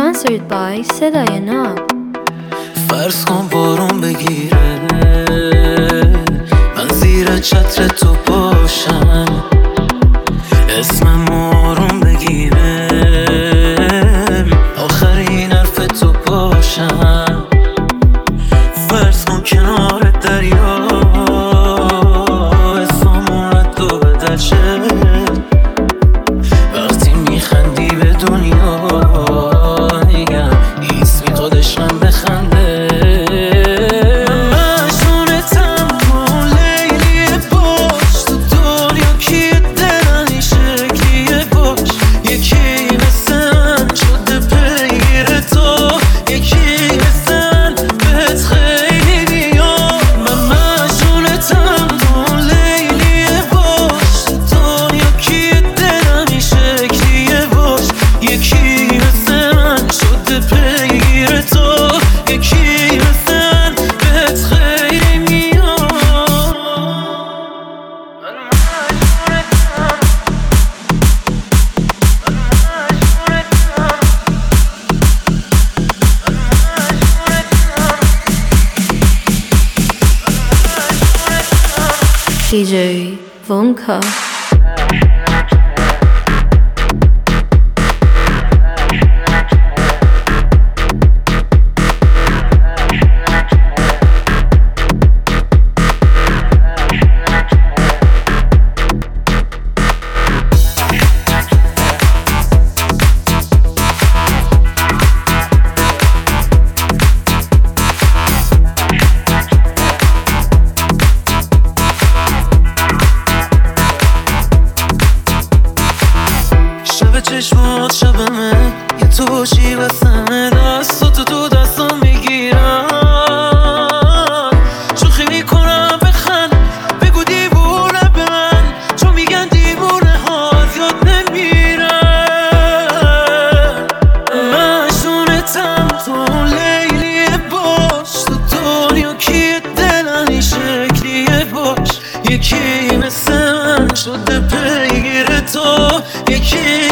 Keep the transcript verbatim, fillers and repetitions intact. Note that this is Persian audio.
Sponsored by صدای ناب. فرض کن بارون بگیره، من زیر چتر تو باشم، اسمم آروم بگیره، آخرین حرف تو باشم. فرض کن کنار دریا اسممون رد و بدل شه، وقتی میخندی به دنیا میگم اسمی خودش من بخنده. مجنونتم کن لیلی باش، تو دنیا کی دلنی شکلیه باش، یکی مثل من شده پیگیر تو، یکی مثل من بهت خیلی بیاد. من مجنونتم کن لیلی باش، تو دنیا کی دلنی شکلیه باش، یکی مثل من شده پیگیر تو، یکی مثل من بهت خیلی میاد. من مجبورتم، من مجبورتم، دی جی Vonka. شب چشمات شبمه، یه تو باشی واسمه، دستاتو تو دستم میگیرم، شوخی میکنم بخند، بگو دیوونه به من، چون میگن دیوونه ها زیاد نمیرن. مجنونتم تو لیلی باش، تو دنیا کی دلنی شکلیه باش، یکی مثل من شده پیگیر تو، یکی